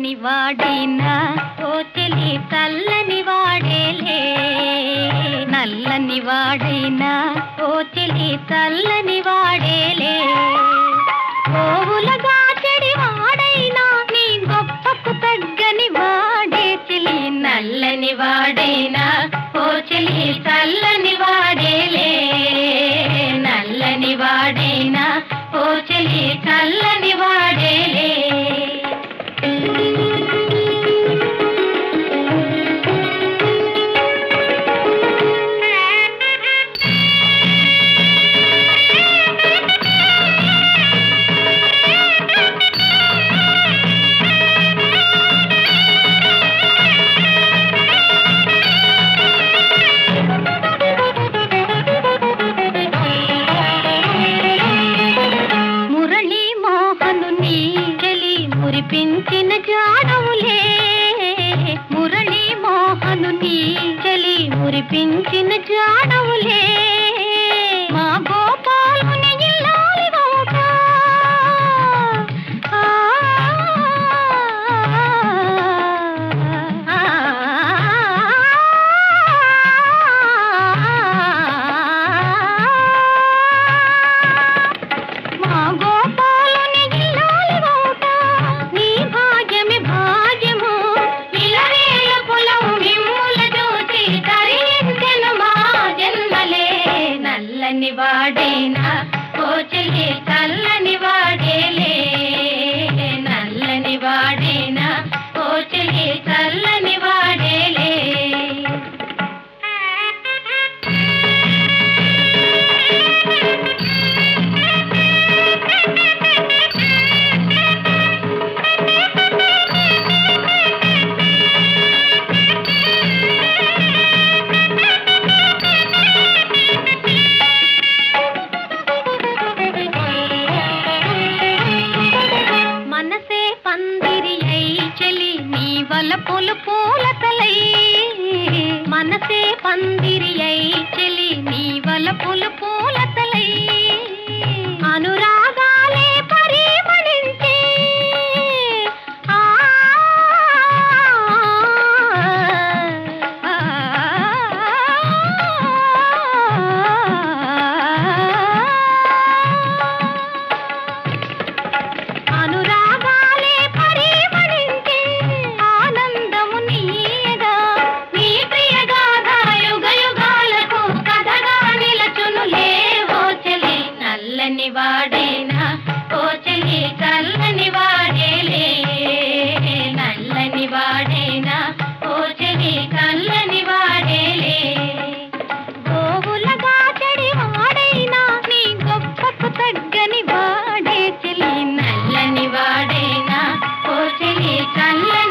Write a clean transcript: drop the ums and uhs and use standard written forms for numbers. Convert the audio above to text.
నల్లని వాడైనా ఓ చెలి చల్లని వాడేలే. నల్లని వాడైనా ఓ చెలి చల్లని వాడేలే. ఓవులగా చెడి వాడైనా నీ గొప్పకు తగ్గని వాడే చెలి. నల్లని వాడైనా ఓ చెలి చల్లని వాడేలే. నల్లని వాడైనా ఓ చెలి చల్లని వాడేలే. మురిపించిన జాడవులే మురళీ మోహను నీ చలి మురిపించిన జాడవులే. మా గోపాలుని ఇల్లాలి వౌట మా గోపాలుని ఇల్లాలి వౌట. నీ భాగ్యమే భాగ్యము ఇలవేల పొలం మిమ్ముల చూసి తరించెను మా జన్మలే. నల్లని వాడైనా ఓ చెలి చల్లని వాడేలే. నల్లని వాడైనా ఓ చెలి చల్లని వాడేలే. మనసే పందిరి అయి చెలి నీ వలపులు పూలతలై. మనసే పందిరి అయి చెలి నీ వలపులు పూలతలై. అనురాగాలే పరిమళించే ఆ అనురాగాలే పరిమళించే ఆనందము నీయగా. నీ ప్రియగాథ యుగ యుగాలకు కథగా నిలచునులే ఓ చెలి. నల్లని వాడైనా ఓ చెలి చల్లని వాడేలే. నల్లని వాడైనా ఓ చెలి చల్లని వాడేలే. గోవులగా చెడి వాడైనా నీ గొప్పకు తగ్గని వాడే చెలి. నల్లని వాడైనా ఓ చెలి చల్లని